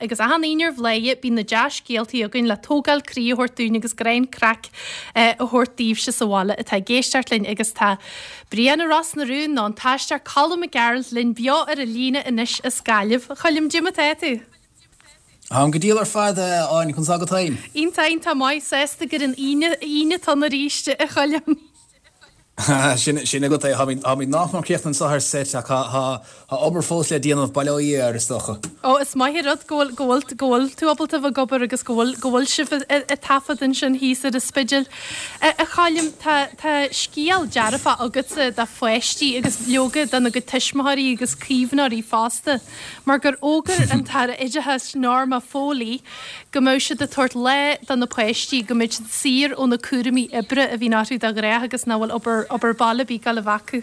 agus a haníar bléie bí na deas géaltaí a gin le tógal crí hortún agus grain crack a hortíh se saháile a tá géisteart linn agus tá Brianna Ross na rún ná an taistear Colm a Gerald linn beo ar a lína inis a scaiamh cholim Jim tú. Am go díal ar fad áin chun sagatáin. Íntain tá mai sésta gur an ine tan a ríiste a cholim. Sinna go ha mí nachmar chéan sa set ha oberfós le díanamh bailí ar stocha. Ó is mai rud ggóil tú abalta bh gobar agus ggóil si a tafad sin hísa a spidil. A chálim tá scíal dearafa agus de foiisttí agus leoga den go tuismathirí agus críomhnaí fásta. Mar gur ógur an tar idethe norma fólí go mó si a tuairt le den na poisttí go muid sir ó na cuaramí ibre a bhí náú a ré agus náhfuil obair bailla bí gal vacu.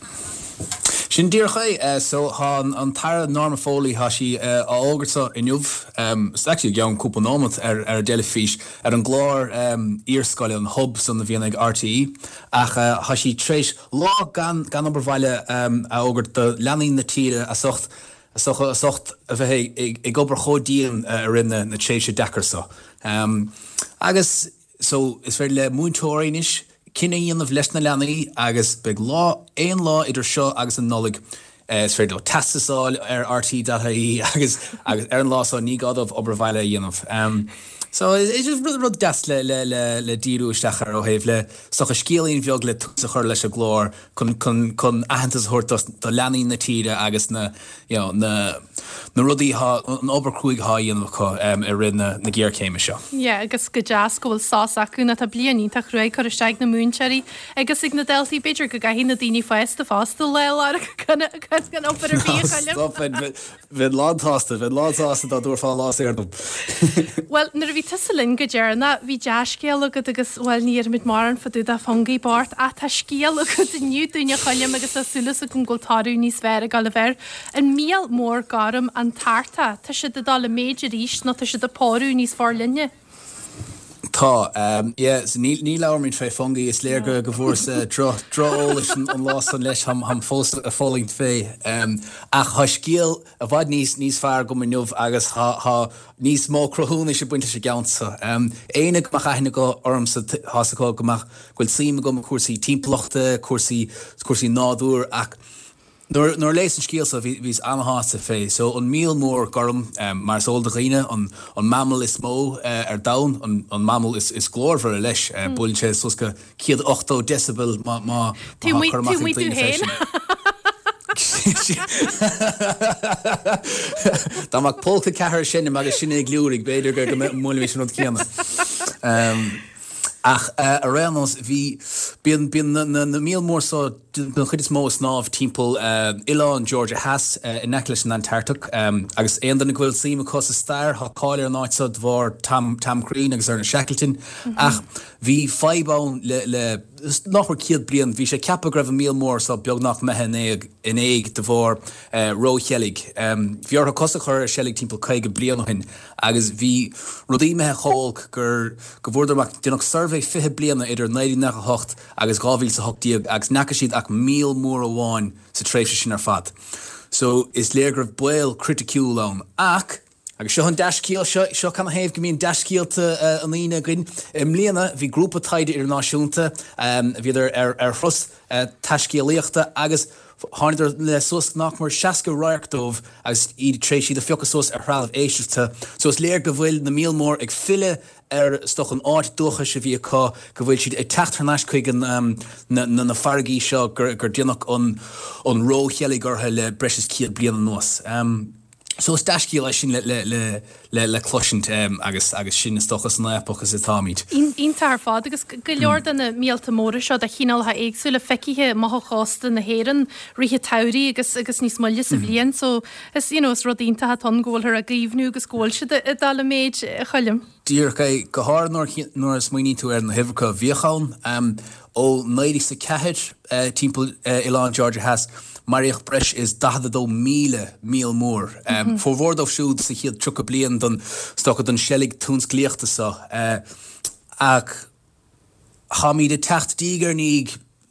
Sin díorcha so há an tar norma fólí há si águrta inniuh actually gan cúpa nómat ar déile fís ar an glár írscoile an hub san na bhíon ag RTE ach há si tréis lá gan obair bhaile águrt de leanaí na tíre a socht a bheit ag obair chodíon a rinne na tréise decarsa. Agus so is fér le múntóirínis cinna íonmh leis na leanaí agus beag éon lá idir seo agus an nolig is fér do testasáil ar RT.ie agus ar an lásá ní gadomh obair bhaile dhéanamh. So it's just rud das le díú stachar ó héh le socha scíalaín bheag le sa chuir leis a glór chun ahantas thuirtas do leanaí na tíre agus na rudí an obercúig há dhéanamh chu ar rinne na ggéarcéime seo. Yeah, agus go deas go bhfuil sás acu na tá blianaí tá chruaig chu isteag na múnseirí agus ag na deltaí beidir go gaithí na daoine fásta fásta le gan opair a bhí Stop bhid látásta dá dúir fá lás airm. Well, nar bhí tusalinn go dearna bhí deascéal agad agus bhfuil níor mit mar an faú a fangaí bart a tá scéal agad inniu dúine choilem agus asúlas a chun ggóiltáú níos sfér gal bhir an míal mór garam an tarta tá si dá le méidir ríist nó tá si a páú níos far linne. Tá, ní leir mín fé fungaí is léir go bhór droolalas an lás an leis ham fósta a fólingt fé. Ach há scíal a bhaid níos fearr go miniuh agus níos mó crothúna sé buinte sé geansa. Éananig mar chaithna go ormsa hásaá gomach ghfuil síime go cuasaí timplachta, cuasaí náúr ach Nor leis an scíalsa vís anhása fé, so an míl mór gom mar solda riine an mammal is mó ar daun, an mammal is glór for a leis, builse suska 8 decibel má tú héin. Tá mag polca cethir sinna agus sinna glúrig beidir go múlahí sin céanna. Ach a rénos hí bíon na míl mór so chud is mó snáb timppel Ián Georgia Haas in neclis an Antarctic agus éan na ghfuil síime cos a stair há cáir an áitsad bhór Tam Green agus ar na Shackleton ach hí feibán le nachhar ciad blian hí sé ceapa greibh míl mór so beag nach methe in éig de bhór rócheelig. Bhíor cosa chur selig timppel caiige blian hin agus hí rudí methe chóg gur go bhórdarach dunach survey 5 bliana idir 1998 agus 2008 agus necha siad ach míl mór amháin sa tréifse sin ar fad. So is léir gribh buil criticúil an ach agus seo an deiscíal seo canna héamh go míon deiscíalta an lína gin. Mlíana bhí grúpa taide ar náisiúnta bhíidir ar frus taiscíalaíochta agus háidir le sos nach mar 60 roiachtómh agus iad tréisí de fiocha sos ar hrálah éisiúta. So is léir go bhfuil na míl mór ag fille stoch an áit dúcha se bhí go bhfuil siad ag teachtarnáis chuig na fargaí seo gur déanach an róchealaigh ortha le breis ciad blian an nuas. So is deiscí lei sin le cloisint agus sin is stochas na epochas is támid. Íntar fád agus go leor den na míalta móra seo a chinál ha éagsú le feicithe maithachasta na héan rithe tairí agus níos molle sa bblion, so is is rodínta hat an ggóil ar a gríomhnú agus ggóil si a dal méid cholim. Dír go háir nóir is muoí tú ar na hifrcha bhíochain ó 90 sa ceithid timppel Ián Georgia Haas Mariach breis is 10 míl mór. Fórhórdóh siúd sa chiad tru blian don stocha an selig túnsclíochta sa ach ha míad a techt dígar níg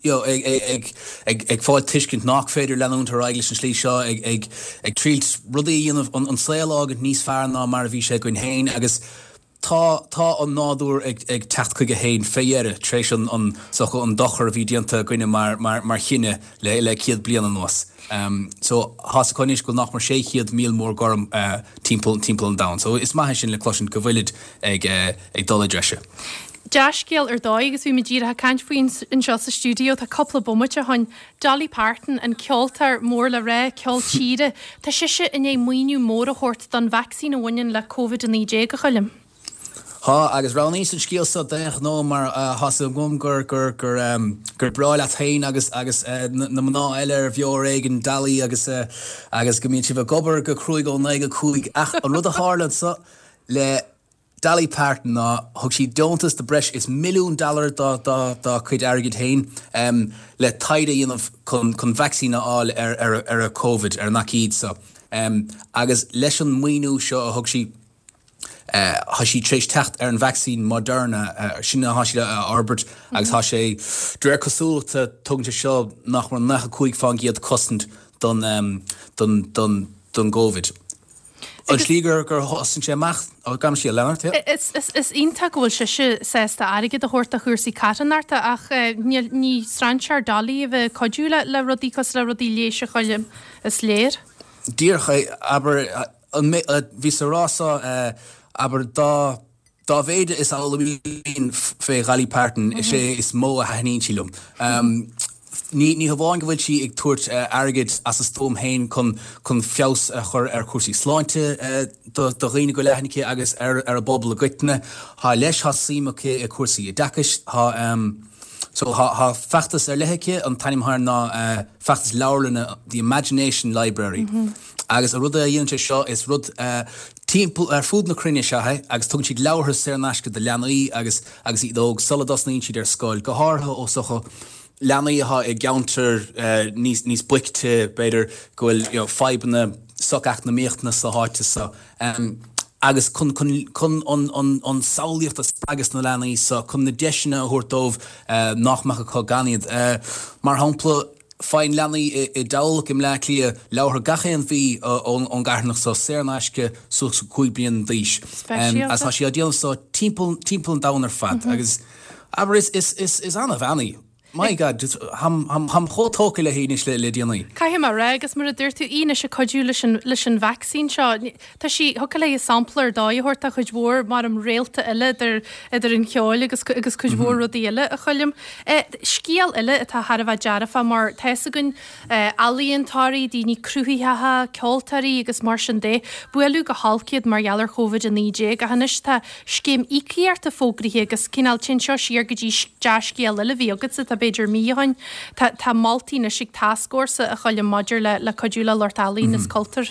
ag fáil tiiscint nach féidir leúntar eiglis an slí seo ag trílt rudaí an saoágad níos fear ná mar a bhí sé goin héin agus tá an náúr ag techt chuige héin féére trééis an dochar a bhí dianta goine mar chinine le chiad blian an nuas. So has conis go nach mar 600 mil mór gorm timppel an down. So is mai sin le closin go bhfuilid ag dul dreise. Deascéal ar dóigus bhí me díra caiint faoin in seo sa stúdio tá coppla bomute hain Dolly Parton an ceoltar mór le ré ceol tíide Tá siise in é muoinú mór a chót don vaccín a bhain le COVID-19 go chuilim. Ha agus raní an scíal sa déch nó mar has gom gur brail a tain agus na mná eile bheor an dalí agus gomíonn si bh gobar go cruúig ó 9 cúig ach an rud a Harlan sa le Dolly Parton ná thug si dontas de breis is $1 million dá chuid airgid hain le taide dionmh chun vaccína áil ar a COVID ar nachíd sa agus leis an muoinú seo a thug si ha si trééis techt ar an vaccín Moderna sinna ha si Albert agus ha sé dréir cosúlta tugta seo nach mar nach chuig fan giad costant don COVID. An slígur gur hosan sé meach á gam sí leart. Is ionta gohfuil se sésta aige a chóirta chuirsaí catanarta ach ní stransear dalí a bheith codúla le rodí cos le rodí léise choilm is léir. Díorcha aber ví rásá aber da bhéide is áín fé Dolly Parton sé is mó a hanín sílum. Ní bháin go bhfuil si ag tuairt airgid as is tóm hain chun fios chur ar cuasí sláinte do réine go leithnice agus ar a bobbal a goitne há leis ha síimeché a cuasaí. Dachas so ha feachtas ar lethice an taimthar ná feachtas leirlanna the Imagination Library. Agus a rud a dhéanante seo is rud timppel ar fúd na crinne sethe agus tugn siad leabhar sé náisce de leanaí agus í dóg soladasnaíonn siad ar scáil go hátha ó socha leanaí i geantar níos buicte beidir gohfuil febanna soach na méochtna sa háite sa agus chun an saoíocht agus na leanaí sa chun na deisina a thuirtómh nachmecha có ganiad mar hampla Fáin leanaí I dálaach im le lia leabhar gachéan bhí ón garnach sa séarnáisce sú chuig blion díis. As tá si a déanamh sa timppel an dánar fad agus aber is anna bheanaí. My God, ham chotóca le híine le déanaí. Caithim mar agus mar a dúirtú ine se codú leis an vaccín seo. Tá si thuca le samplar dáithirta chuid mhór mar am réalta eile idir an cheáil agus chuid mhór rudí eile a chuilim. Scíal eile atá Harbh dearafa mar theasagann alíontáirí daoine cruúthaithe ceoltarí agus mar sin dé buú go halciad mar geallar COVID-19 a hanis tá scéim ícíart a fógraí agus cinál tin seo siar go dtí deascíal eile bhí agus a beidir míhain tá maltí na sig taskórsa a choile Maidir le codúla Lortalí nas cultar.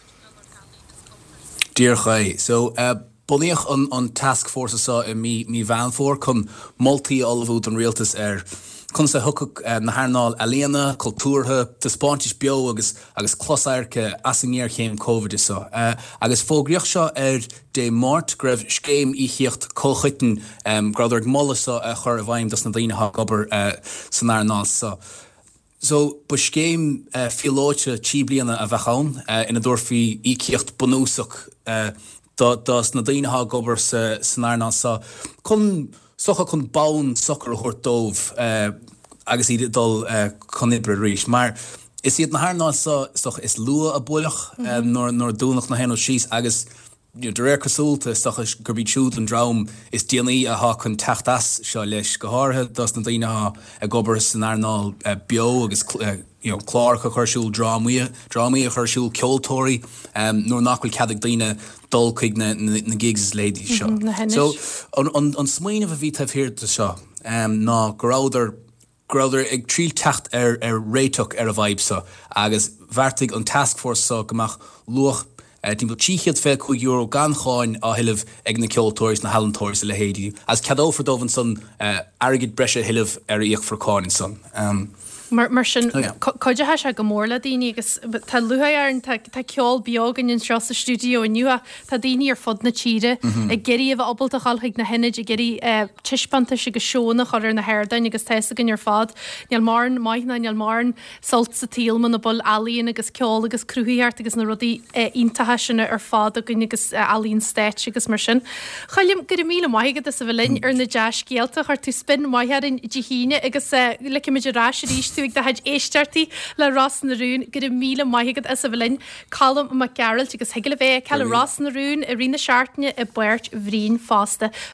Díorcha, so buníoch an task force sa I mí bhean fór chun multi olbhút an rialtas chun sa thucach na haarnáil aléana, cultúrtha, tá spáintis bio agus closairce asingéir chéim COVID is sa. Agus fógrioch seo dé máirt greibh scéim íchiocht cóchuiten gradúir mollasa a chur a bhaim das na daoine gobar san airnáil sa. So, bu scéim fiolóite tí bliana a bheitán ina dúirfií íchiocht bunúsach das na daoine gobar san airnáil sa. Socha chun bán sochar a chuirtómh agus iad dul chun ibre ríis. Mar is iad na haarnáil socha is lua a builech nóir dúnach na hen ó síos agus de réir cosúlta socha gurbí siúd an drám is déanaí a chun teachtas seo leis go hátha das na daoine a gobar san airnáil bio agus chlár go chuirsúil drámaí a chuirsúil ceoltóirí nóir nachfuil ceadach daoine dul chuig na gigs lady seo. So an smaoine a bhí taobhhirirta seo ná gráidir ag tríl techt ar réiteach ar a bhaib sa agus bharrtaigh an task force sa gomach luach timp tíchiad fé chuig euro gan cháin á hiileh ag na ceoltóirs na hallantóirs le héadí as cadófar dómhan san airgid breise hiileh ar íoch forcáin san. Mar sin coide se go mórla daine agus tá luhaarn tá ceol beaggan in seo sa stúdio in nua tá daine ar fod na tíre a geiríomh obbal a chailchaig na henid a geirí tiispanta se go seóna choir na hairdain agus teise gan ar fad neal marn maithna neal marn salt sa tíalman na bol alíon agus ceol agus cruúíart agus na rudí intathe sinna ar fád a gun agus alíonn stéit agus mar sin. Chaillim gur míle maigad a sa bhlinn ar na deis géalta chu tú spin maithhearin dihíine agus le imiidir rás ríéis tú ag de heid éistartí le Ross na rún gur míle maigad a sa bhlinn Calum Mac Gerald agus heile bheith ce Ross na rún a rina seaartne a buirt bhrín fásta